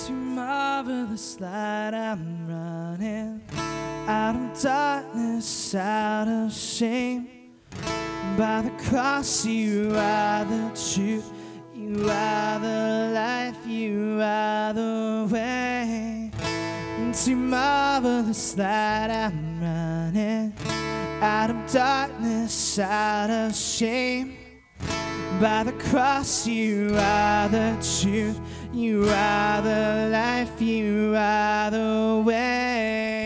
Into marvelous light I'm running, out of darkness, out of shame. By the cross you are the truth, you are the life, you are the way. Into marvelous light I'm running, out of darkness, out of shame. By the cross you are the truth, you are the life, you are the way.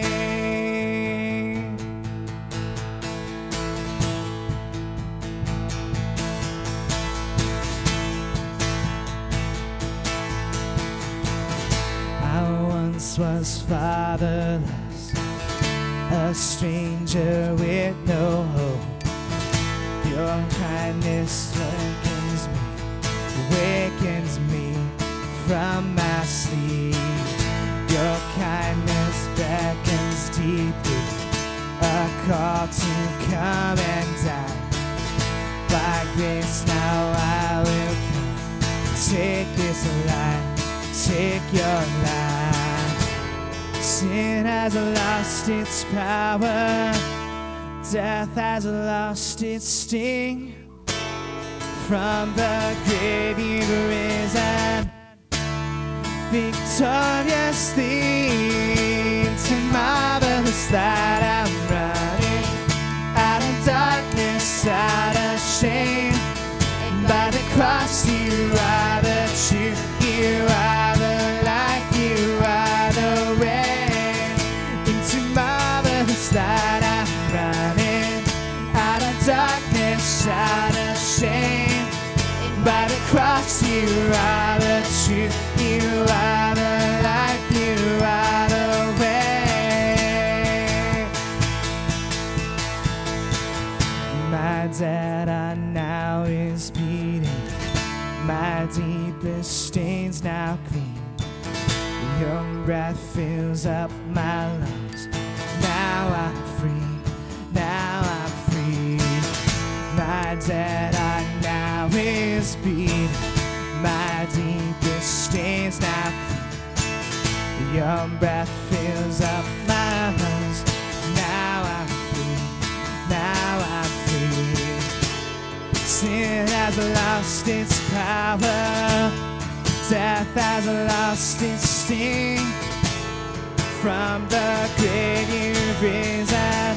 I once was fatherless, a stranger with no hope. Your kindness awakens me from my sleep. Your kindness beckons deeply, a call to come and die. By grace now I will come. Take this life, take your life. Sin has lost its power, death has lost its sting. From the grave you've risen victoriously. Into marvelous light I'm running, out of darkness, out of shame. By the cross you are the truth, you are the light, you are the way. Into marvelous light I'm running, out of darkness, out of shame. By the cross you are the truth, you are the life, you are the way. My data now is beating, my deepest stains now clean. Your breath fills up my lungs, now I'm free, now I'm free. My data now is beating, my deepest stains now clean. Your breath fills up my lungs, now I'm free, now I'm free. Sin has lost its power, death has lost its sting. From the grave you've risen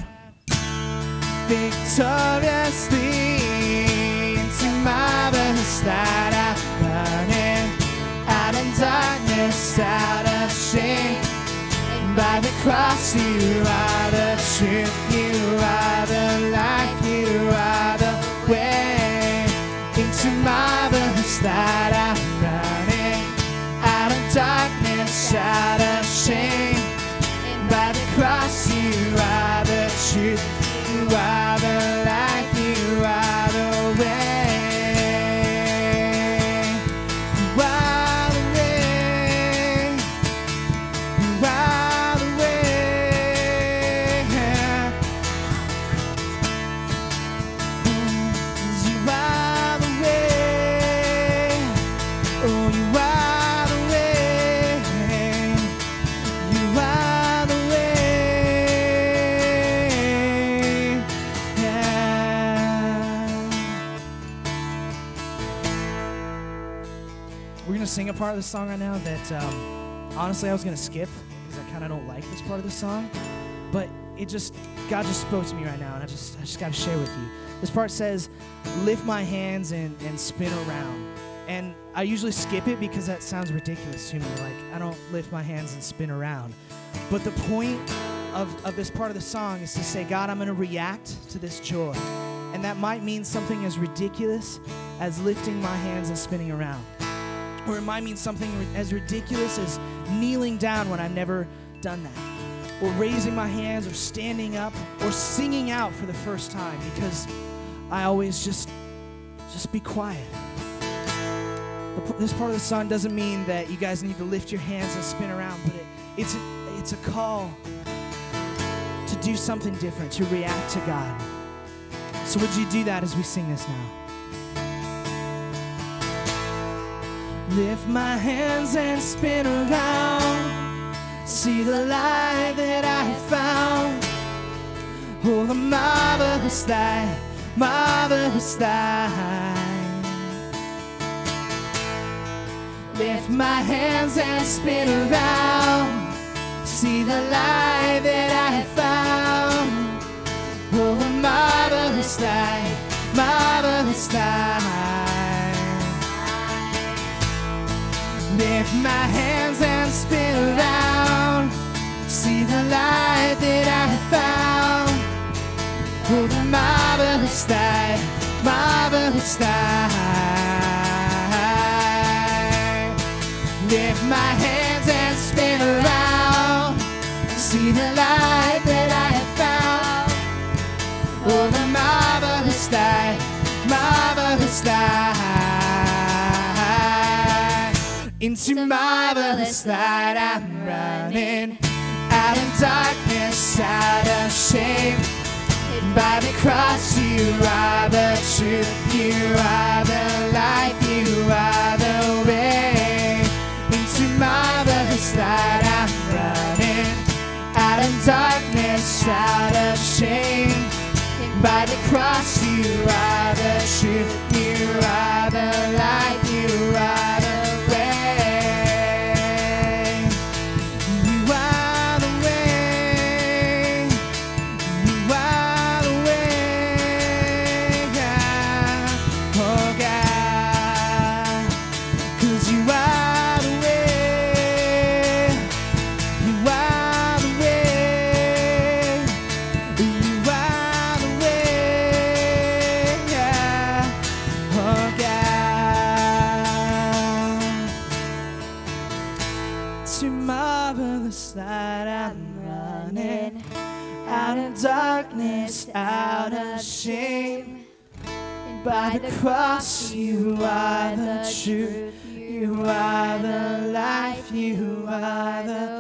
victoriously. Into marvelous light I'm running, out of darkness, out of shame. By the cross you are the truth, you are the life, you are the way. Into marvelous light I'm running, out of darkness, out of shame. By the cross you are the truth, you are the life, you are the way. You are the way, you are the way. You are the way, oh you are the way, you are the way. We're going to sing a part of the song right now that honestly I was going to skip because I kind of don't like this part of the song, but God just spoke to me right now, and I just got to share with you. This part says, lift my hands and spin around. And I usually skip it because that sounds ridiculous to me. Like, I don't lift my hands and spin around. But the point of this part of the song is to say, God, I'm going to react to this joy. And that might mean something as ridiculous as lifting my hands and spinning around. Or it might mean something as ridiculous as kneeling down when I've never done that. Or raising my hands, or standing up, or singing out for the first time, because I always just be quiet. This part of the song doesn't mean that you guys need to lift your hands and spin around, but it's a call to do something different, to react to God. So would you do that as we sing this now? Lift my hands and spin around. See the light that I have found. Oh, the marvelous light, marvelous light. Lift my hands and spin around. See the light that I have found. Oh, the marvelous light, marvelous light. Lift my hands and spin around. See the light that I have found. Oh, the marvelous light, marvelous light. Lift my hands and spin around. See the light that I have found. Oh, the marvelous light, marvelous light. Into marvelous light I'm running. Out of darkness, out of shame. By the cross, you are the truth, you are the life, you are the way. Into marvelous light I'm running. Out of darkness, out of shame. By the cross, you are the truth, you are the light, you are the way. You are the way. You are the way, God. Oh, God. 'Cause you are the way. You are the way. You are the way, yeah. Oh, God. To marvelous light I'm running. Out of darkness, out of shame. By the cross, you are the truth, you are the life, you are the